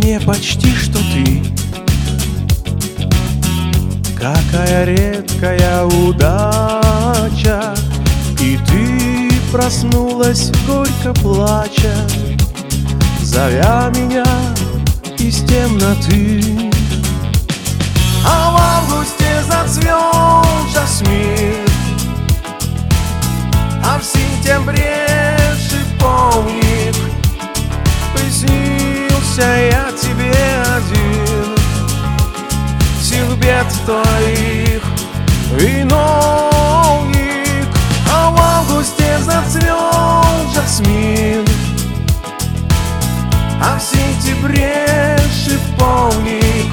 мне почти что ты. Какая редкая удача, и ты проснулась горько плача, зовя меня из темноты. А в августе зацвел жасмин, а в сентябре шиповник. Приснился я тебе один, всех бед твоих виновник. А в августе зацвел жасмин, а в сентябре шиповник.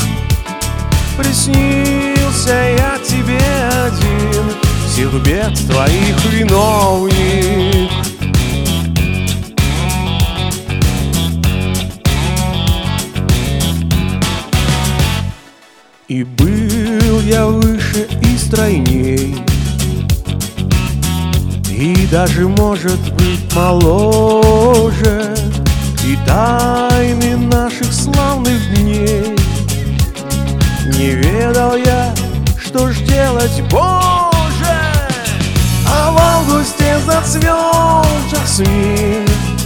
Приснился я тебе один, всех бед твоих виновник. И был я выше и стройней, и даже, может быть, моложе, и тайны наших славных дней не ведал я, что ж делать, Боже. А в августе зацвел жасмин,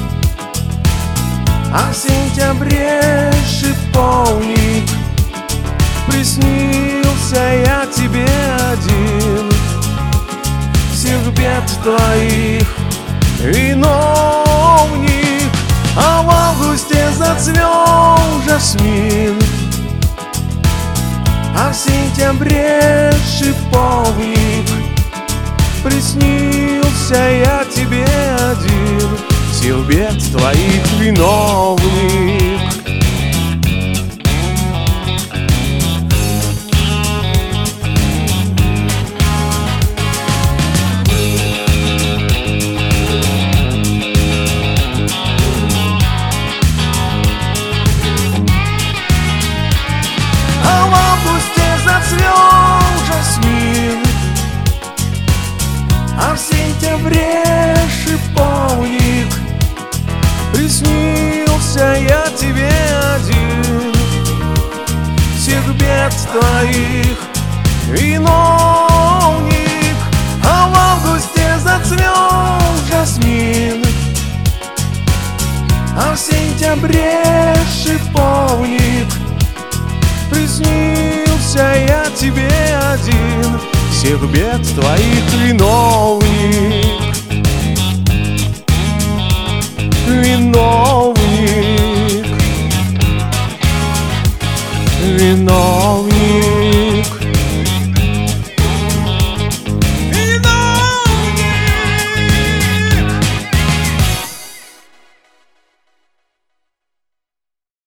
а в сентябре шиповник. Приснился я тебе один, всех бед твоих виновник. А в августе зацвел жасмин, а в сентябре шиповник. Приснился я тебе один, всех бед твоих виновник. А в сентябре шиповник. Приснился я тебе один, всех бед твоих виновник. А в августе зацвел жасмин, а в сентябре шиповник. Приснился я тебе один, всех бед твоих виновник.